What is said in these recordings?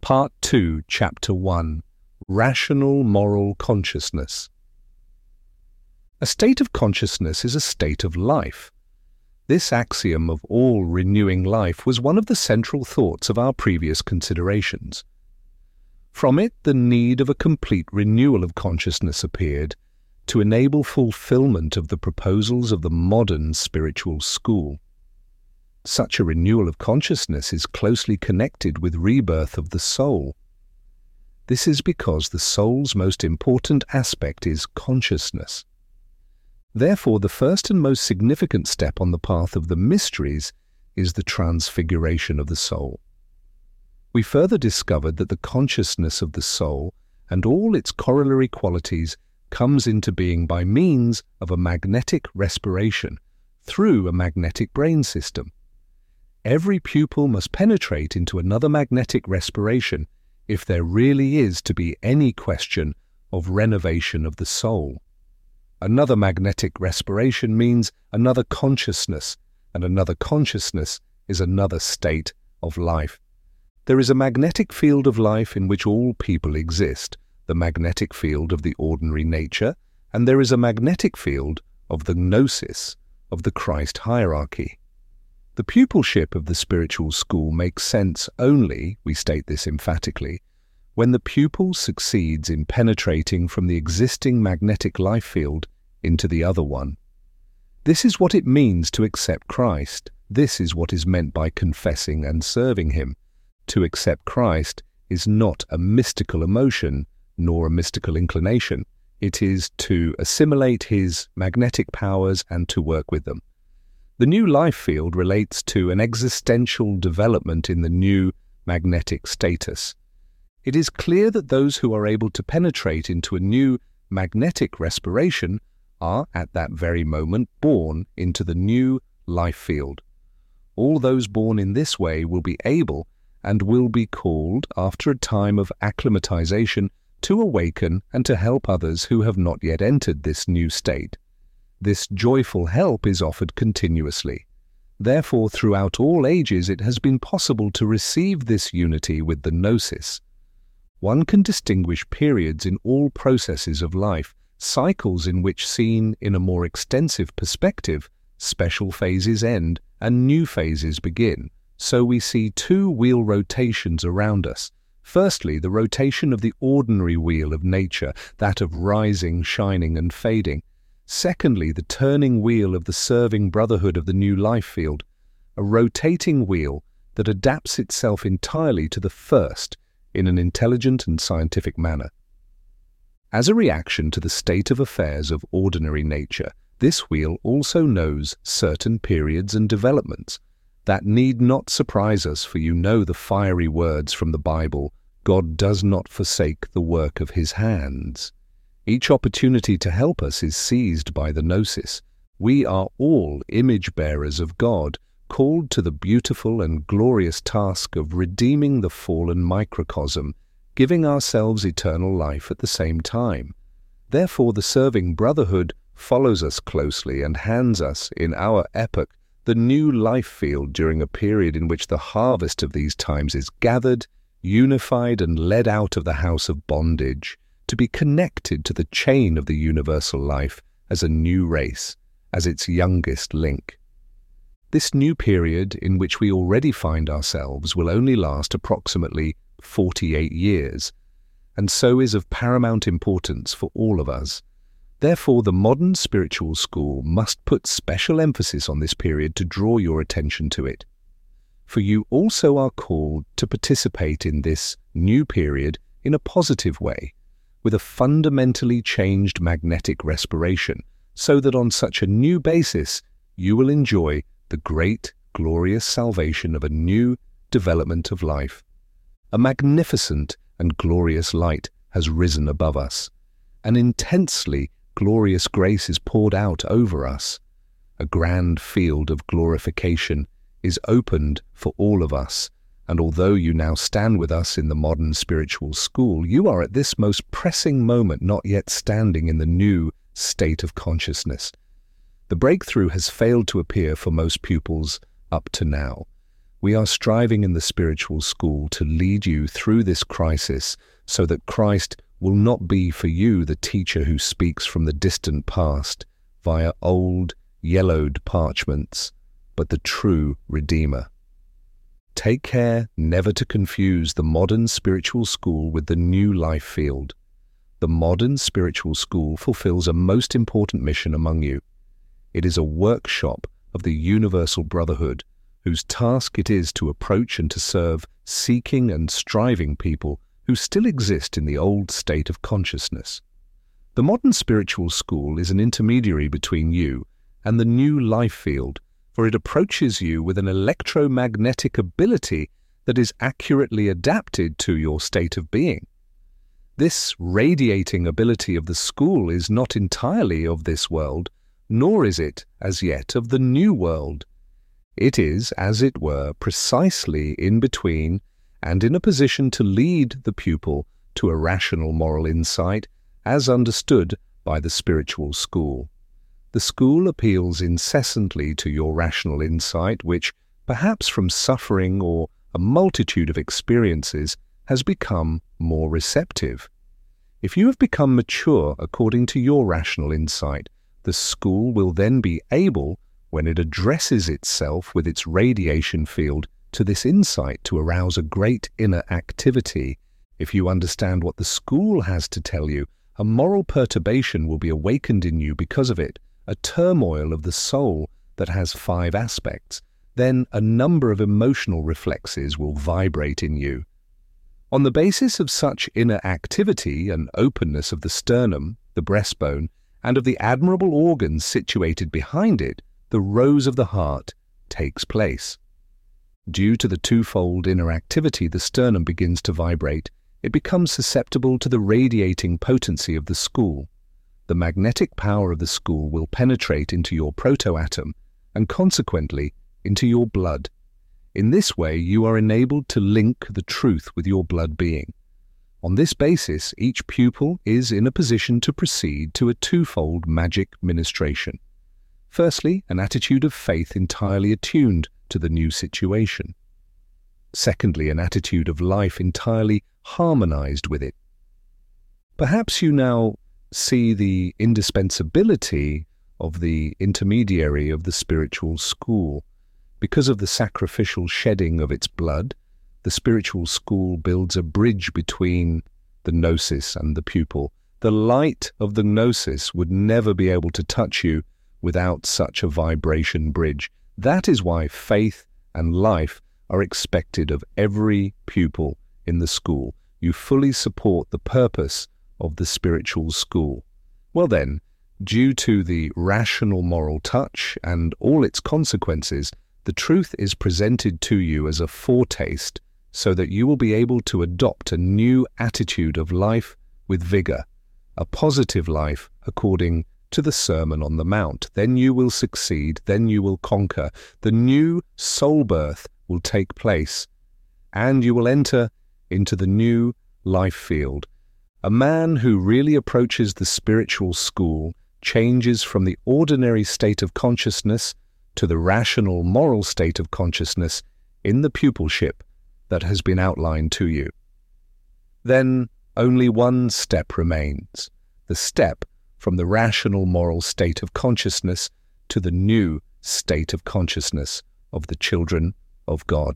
Part 2, Chapter 1, Rational Moral Consciousness. A state of consciousness is a state of life. This axiom of all renewing life was one of the central thoughts of our previous considerations. From it, the need of a complete renewal of consciousness appeared to enable fulfillment of the proposals of the modern spiritual school. Such a renewal of consciousness is closely connected with rebirth of the soul. This is because the soul's most important aspect is consciousness. Therefore, the first and most significant step on the path of the mysteries is the transfiguration of the soul. We further discovered that the consciousness of the soul and all its corollary qualities comes into being by means of a magnetic respiration through a magnetic brain system. Every pupil must penetrate into another magnetic respiration if there really is to be any question of renovation of the soul. Another magnetic respiration means another consciousness, and another consciousness is another state of life. There is a magnetic field of life in which all people exist, the magnetic field of the ordinary nature, and there is a magnetic field of the gnosis, of the Christ hierarchy. The pupilship of the spiritual school makes sense only, we state this emphatically, when the pupil succeeds in penetrating from the existing magnetic life field into the other one. This is what it means to accept Christ. This is what is meant by confessing and serving Him. To accept Christ is not a mystical emotion nor a mystical inclination. It is to assimilate His magnetic powers and to work with them. The new life field relates to an existential development in the new magnetic status. It is clear that those who are able to penetrate into a new magnetic respiration are, at that very moment, born into the new life field. All those born in this way will be able and will be called, after a time of acclimatization, to awaken and to help others who have not yet entered this new state. This joyful help is offered continuously. Therefore, throughout all ages it has been possible to receive this unity with the gnosis. One can distinguish periods in all processes of life, cycles in which, seen in a more extensive perspective, special phases end and new phases begin. So we see two wheel rotations around us. Firstly, the rotation of the ordinary wheel of nature, that of rising, shining and fading. Secondly, the turning wheel of the serving brotherhood of the new life field, a rotating wheel that adapts itself entirely to the first in an intelligent and scientific manner. As a reaction to the state of affairs of ordinary nature, this wheel also knows certain periods and developments. That need not surprise us, for you know the fiery words from the Bible, God does not forsake the work of His hands. Each opportunity to help us is seized by the gnosis. We are all image-bearers of God, called to the beautiful and glorious task of redeeming the fallen microcosm, giving ourselves eternal life at the same time. Therefore, the serving brotherhood follows us closely and hands us, in our epoch, the new life field during a period in which the harvest of these times is gathered, unified, and led out of the house of bondage, to be connected to the chain of the universal life as a new race, as its youngest link. This new period in which we already find ourselves will only last approximately 48 years, and so is of paramount importance for all of us. Therefore, the modern spiritual school must put special emphasis on this period to draw your attention to it. For you also are called to participate in this new period in a positive way, with a fundamentally changed magnetic respiration, so that on such a new basis you will enjoy the great, glorious salvation of a new development of life. A magnificent and glorious light has risen above us. An intensely glorious grace is poured out over us. A grand field of glorification is opened for all of us, and although you now stand with us in the modern spiritual school, you are at this most pressing moment not yet standing in the new state of consciousness. The breakthrough has failed to appear for most pupils up to now. We are striving in the spiritual school to lead you through this crisis so that Christ will not be for you the teacher who speaks from the distant past via old, yellowed parchments, but the true Redeemer. Take care never to confuse the modern spiritual school with the new life field. The modern spiritual school fulfills a most important mission among you. It is a workshop of the universal brotherhood, whose task it is to approach and to serve seeking and striving people who still exist in the old state of consciousness. The modern spiritual school is an intermediary between you and the new life field, for it approaches you with an electromagnetic ability that is accurately adapted to your state of being. This radiating ability of the school is not entirely of this world, nor is it, as yet, of the new world. It is, as it were, precisely in between and in a position to lead the pupil to a rational moral insight as understood by the spiritual school. The school appeals incessantly to your rational insight, which, perhaps from suffering or a multitude of experiences, has become more receptive. If you have become mature according to your rational insight, the school will then be able, when it addresses itself with its radiation field to this insight, to arouse a great inner activity. If you understand what the school has to tell you, a moral perturbation will be awakened in you because of it, a turmoil of the soul that has 5 aspects. Then a number of emotional reflexes will vibrate in you. On the basis of such inner activity and openness of the sternum, the breastbone, and of the admirable organs situated behind it, the rose of the heart takes place. Due to the twofold inner activity, the sternum begins to vibrate. It becomes susceptible to the radiating potency of the school. The magnetic power of the school will penetrate into your protoatom and consequently into your blood. In this way, you are enabled to link the truth with your blood being. On this basis, each pupil is in a position to proceed to a twofold magic ministration. Firstly, an attitude of faith entirely attuned to the new situation. Secondly, an attitude of life entirely harmonized with it. Perhaps you now see the indispensability of the intermediary of the spiritual school. Because of the sacrificial shedding of its blood, the spiritual school builds a bridge between the gnosis and the pupil. The light of the gnosis would never be able to touch you without such a vibration bridge. That is why faith and life are expected of every pupil in the school. You fully support the purpose of the spiritual school. Well then, due to the rational moral touch and all its consequences, the truth is presented to you as a foretaste so that you will be able to adopt a new attitude of life with vigor, a positive life according to the Sermon on the Mount. Then you will succeed, then you will conquer. The new soul birth will take place, and you will enter into the new life field. A man who really approaches the spiritual school changes from the ordinary state of consciousness to the rational moral state of consciousness in the pupilship that has been outlined to you. Then only one step remains, the step from the rational moral state of consciousness to the new state of consciousness of the children of God.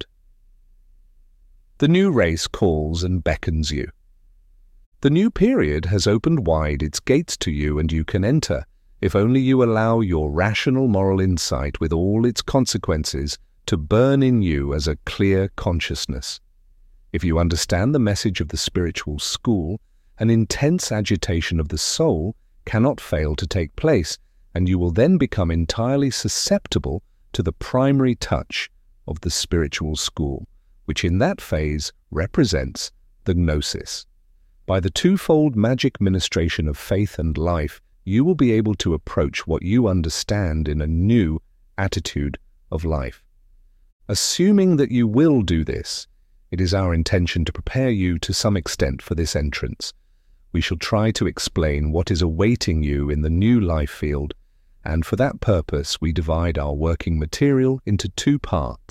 The new race calls and beckons you. The new period has opened wide its gates to you, and you can enter, if only you allow your rational moral insight with all its consequences to burn in you as a clear consciousness. If you understand the message of the spiritual school, an intense agitation of the soul cannot fail to take place, and you will then become entirely susceptible to the primary touch of the spiritual school, which in that phase represents the gnosis. By the twofold magic ministration of faith and life, you will be able to approach what you understand in a new attitude of life. Assuming that you will do this, it is our intention to prepare you to some extent for this entrance. We shall try to explain what is awaiting you in the new life field, and for that purpose we divide our working material into 2 parts.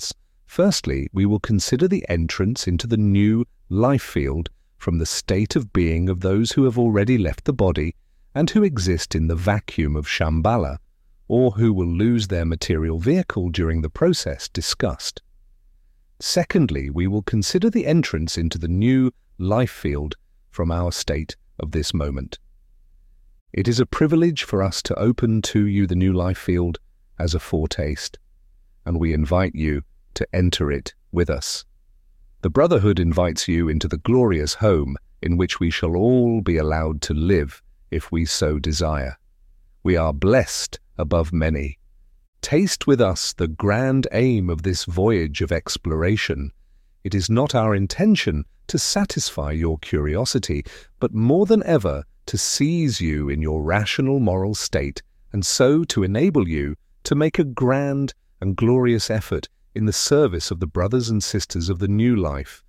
Firstly, we will consider the entrance into the new life field from the state of being of those who have already left the body and who exist in the vacuum of Shambhala, or who will lose their material vehicle during the process discussed. Secondly, we will consider the entrance into the new life field from our state of this moment. It is a privilege for us to open to you the new life field as a foretaste, and we invite you to enter it with us. The Brotherhood invites you into the glorious home in which we shall all be allowed to live if we so desire. We are blessed above many. Taste with us the grand aim of this voyage of exploration. It is not our intention to satisfy your curiosity, but more than ever to seize you in your rational moral state, and so to enable you to make a grand and glorious effort in the service of the brothers and sisters of the new life.